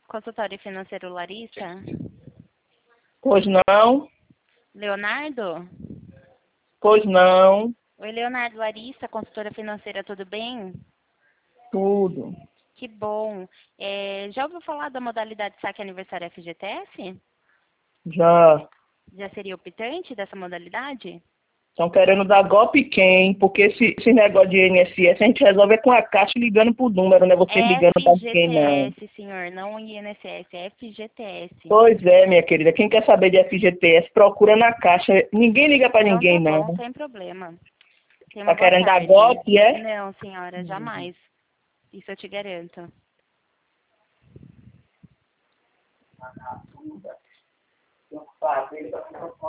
Consultório financeiro Larissa? Pois não, Leonardo? pois não, Oi, Leonardo, Larissa, consultora financeira, tudo bem? tudo. Que bom. Já ouviu falar da modalidade saque aniversário FGTS? Já Já seria optante dessa modalidade? estão querendo dar golpe quem? Porque esse negócio de INSS a gente resolve é com a caixa ligando pro número, não é vocês ligando para ninguém, não. FGTS, senhor, não INSS, FGTS. Pois é, minha querida, quem quer saber de FGTS, procura na caixa. Ninguém liga para Então tá ninguém, bom, não. sem problema. Tenha uma Tá boa querendo dar tarde. golpe, é? Não, senhora, jamais. Isso eu te garanto.